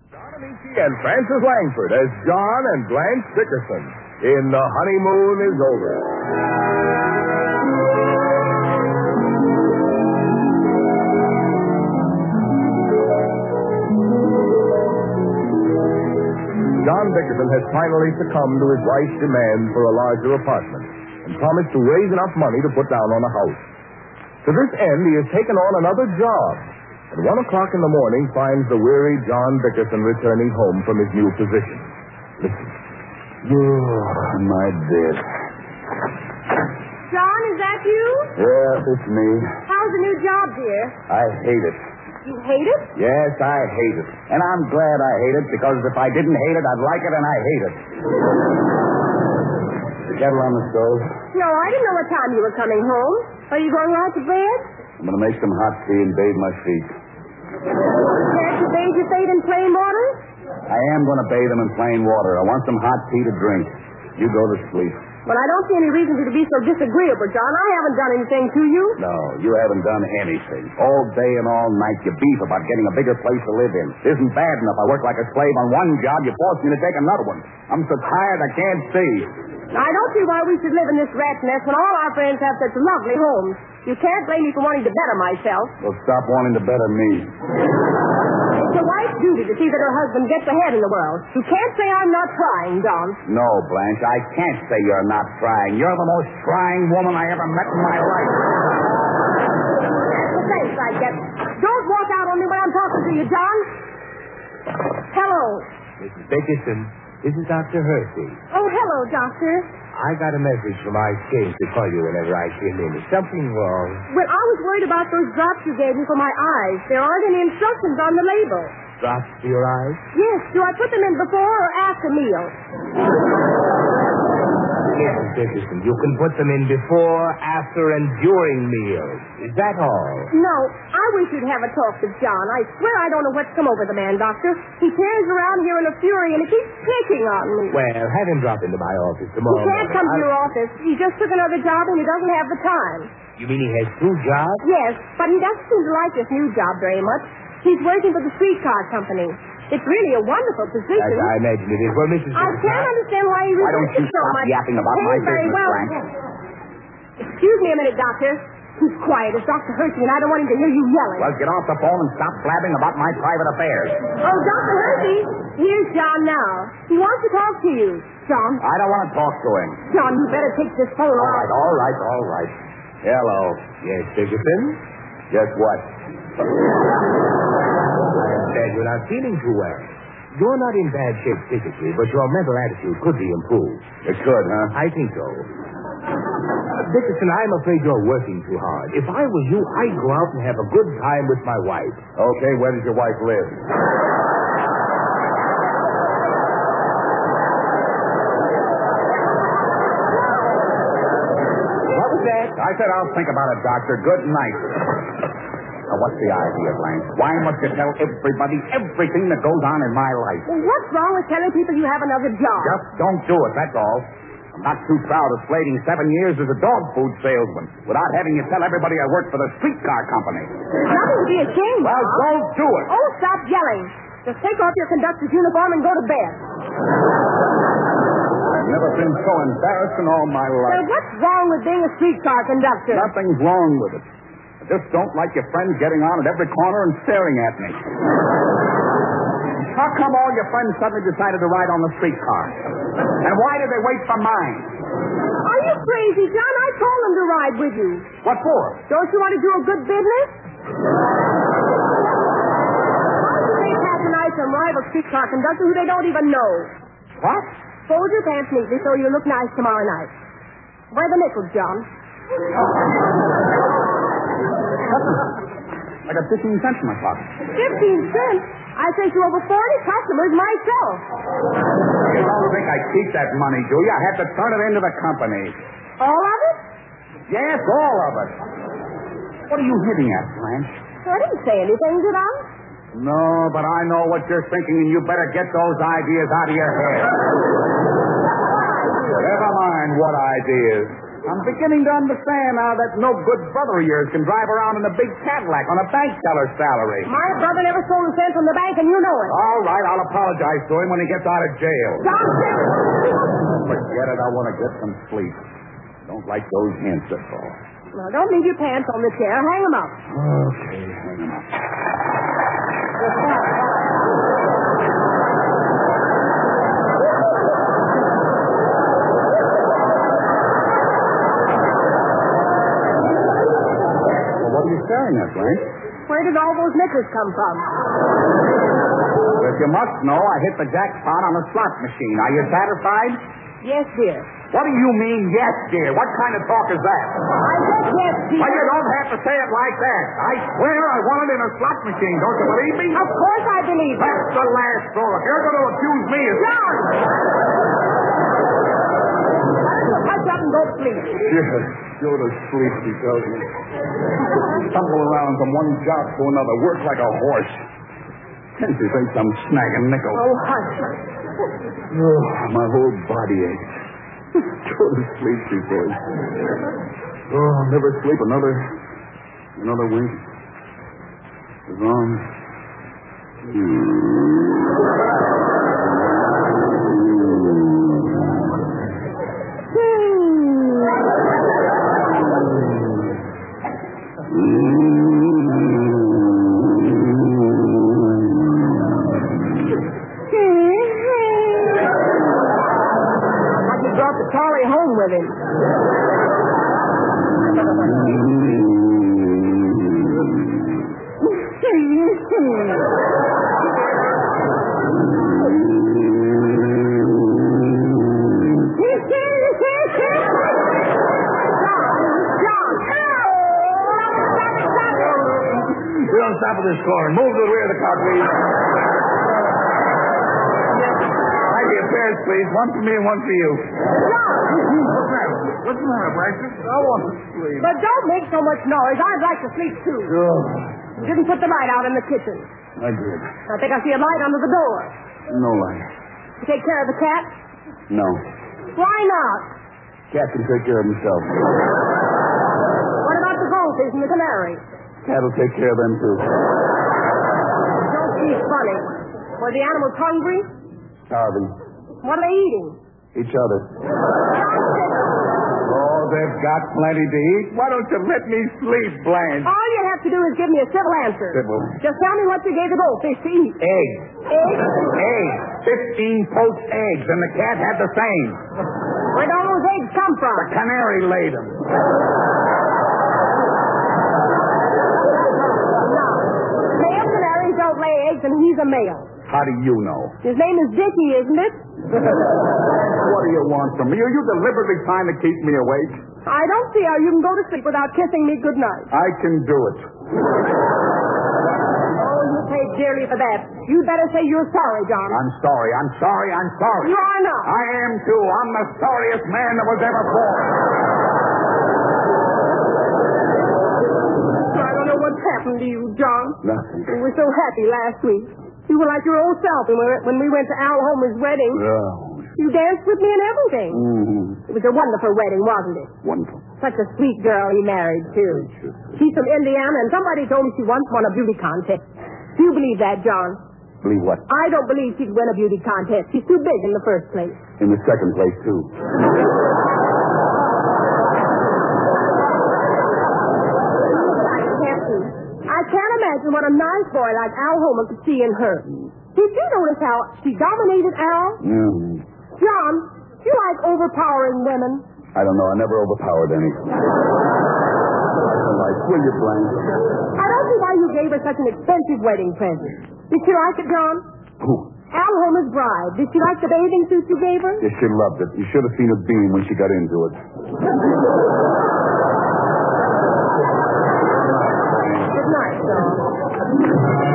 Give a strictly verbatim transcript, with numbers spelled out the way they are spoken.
Don Amici and Francis Langford as John and Blanche Dickerson in The Honeymoon is Over. John Dickerson has finally succumbed to his wife's demand for a larger apartment and promised to raise enough money to put down on a house. To this end, he has taken on another job. At one o'clock in the morning, finds the weary John Dickerson returning home from his new position. Listen. Oh, my bed. John, is that you? Yeah, it's me. How's the new job, dear? I hate it. You hate it? Yes, I hate it. And I'm glad I hate it, because if I didn't hate it, I'd like it, and I hate it. The kettle on the stove? No, I didn't know what time you were coming home. Are you going right to bed? I'm going to make some hot tea and bathe my feet. Can't you bathe your feet in plain water? I am going to bathe them in plain water. I want some hot tea to drink. You go to sleep. Well, I don't see any reason for you to be so disagreeable, John. I haven't done anything to you. No, you haven't done anything. All day and all night you beef about getting a bigger place to live in. It isn't bad enough I work like a slave on one job. You force me to take another one. I'm so tired I can't see. Now, I don't see why we should live in this rat's nest when all our friends have such lovely homes. You can't blame me for wanting to better myself. Well, stop wanting to better me. It's a wife's duty to see that her husband gets ahead in the world. You can't say I'm not trying, Don. No, Blanche, I can't say you're not trying. You're the most trying woman I ever met in my life. That's the thanks I get. Don't walk out on me when I'm talking to you, John. Hello. Missus Dickerson, this is Doctor Hersey. Oh, hello, Doctor. I got a message from my exchange to call you whenever I came in. Is something wrong? Well, I was worried about those drops you gave me for my eyes. There aren't any instructions on the label. Drops for your eyes? Yes. Do I put them in before or after meals? Yes, Dickerson. You can put them in before, after, and during meals. Is that all? No. I wish you'd have a talk with John. I swear I don't know what's come over the man, Doctor. He tears around here in a fury and he keeps picking on me. Well, have him drop into my office tomorrow. He can't morning. come to I'll... your office. He just took another job and he doesn't have the time. You mean he has two jobs? Yes, but he doesn't seem to like this new job very much. He's working for the streetcar company. It's really a wonderful position. As I imagine it is. Well, Missus I can't understand why he Why don't resents you it so stop much. yapping about Hey, my very business, well. Frank? Excuse me a minute, Doctor. Keep quiet. It's Doctor Hersey, and I don't want him to hear you yelling. Well, get off the phone and stop blabbing about my private affairs. Oh, Doctor Hersey, here's John now. He wants to talk to you. John. I don't want to talk to him. John, you better take this phone All off. right, all right, all right. Hello. Yes, Dickerson? Guess what? I understand you're not feeling too well. You're not in bad shape physically, but your mental attitude could be improved. It could, huh? I think so. Dickerson, I'm afraid you're working too hard. If I were you, I'd go out and have a good time with my wife. Okay, where does your wife live? What was that? I said I'll think about it, Doctor. Good night. Now, what's the idea, Blanche? Why must you tell everybody everything that goes on in my life? Well, what's wrong with telling people you have another job? Just don't do it, that's all. I'm not too proud of slating seven years as a dog food salesman without having you tell everybody I work for the streetcar company. There's nothing to be ashamed Well, of. don't do it. Oh, stop yelling. Just take off your conductor's uniform and go to bed. I've never been so embarrassed in all my Well, life. what's wrong with being a streetcar conductor? Nothing's wrong with it. I just don't like your friends getting on at every corner and staring at me. How come all your friends suddenly decided to ride on the streetcar? And why did they wait for mine? Are you crazy, John? I told them to ride with you. What for? Don't you want to do a good business? Why do they patronize some rival streetcar conductor who they don't even know? What? Fold your pants neatly so you'll look nice tomorrow night. Where are the nickels, John? I got fifteen cents in my pocket. Fifteen cents? I sent you over forty customers myself. You don't think I keep that money, do you? I have to turn it into the company. All of it? Yes, all of it. What are you hitting at, Blanche? I didn't say anything, did I? No, but I know what you're thinking, and you better get those ideas out of your head. Never mind what ideas. I'm beginning to understand now that no good brother of yours can drive around in a big Cadillac on a bank teller's salary. My brother never stole a cent from the bank, and you know it. All right, I'll apologize to him when he gets out of jail. Johnson! Forget it. I want to get some sleep. Don't like those hints, that's all. Now, don't leave your pants on the chair. Hang them up. Okay, hang them up. Well, what are you staring at, Blank? Where did all those knickers come from? Well, if you must know, I hit the jackpot on a slot machine. Are you satisfied? Yes, dear. What do you mean, yes, dear? What kind of talk is that? I said yes, dear. Well, you don't have to say it like that. I swear I won it in a slot machine. Don't you believe me? Of course I believe you. That's the last straw. If you're going to accuse me of... John! Hush up and go to sleep. Yeah, go to sleep, he tells me. Stumble around from one job to another. Work like a horse. Can't you think I'm snagging nickels? Oh, hush. Oh, my whole body aches. Go to sleep, she says. Oh, I'll never sleep another, another wink. As long. Charlie home with him. We don't stop at this corner. Move to the rear of the car, please. Pairs, please. One for me and one for you. What's the matter? What's the matter, Braxton? I want to sleep. But don't make so much noise. I'd like to sleep, too. Oh. You didn't put the light out in the kitchen. I did. I think I see a light under the door. No light. You take care of the cat? No. Why not? Cat can take care of himself. What about the goldfish and the canary? Cat will take care of them, too. Don't be funny. Were the animals hungry? Starving. What are they eating? Each other. Oh, they've got plenty to eat. Why don't you let me sleep, Blanche? All you have to do is give me a civil answer. Civil? Just tell me what you gave the goldfish to eat. Eggs. Eggs? Eggs. Fifteen poached eggs, and the cat had the same. Where'd all those eggs come from? The canary laid them. No. Male canaries don't lay eggs, and he's a male. How do you know? His name is Dickie, isn't it? What do you want from me? Are you deliberately trying to keep me awake? I don't see how you can go to sleep without kissing me goodnight. I can do it. Oh, you paid dearly for that. You'd better say you're sorry, John. I'm sorry. I'm sorry. I'm sorry. You are not. I am, too. I'm the sorriest man that was ever born. I don't know what's happened to you, John. Nothing. We were so happy last week. You were like your old self when we, when we went to Al Homer's wedding. Oh. You danced with me and everything. Mm-hmm. It was a wonderful wedding, wasn't it? Wonderful. Such a sweet girl he married, too. She's from Indiana, and somebody told me she once won a beauty contest. Do you believe that, John? Believe what? I don't believe she'd win a beauty contest. She's too big in the first place. In the second place, too. I can't imagine what a nice boy like Al Homer could see in her. Did you notice how she dominated Al? Mm. John, you like overpowering women? I don't know. I never overpowered any. Like, will you, Blanche? I don't see why you gave her such an expensive wedding present. Did she like it, John? Who? Al Homer's bride. Did she like the bathing suit you gave her? Yes, she loved it. You should have seen her beam when she got into it. Good night, John.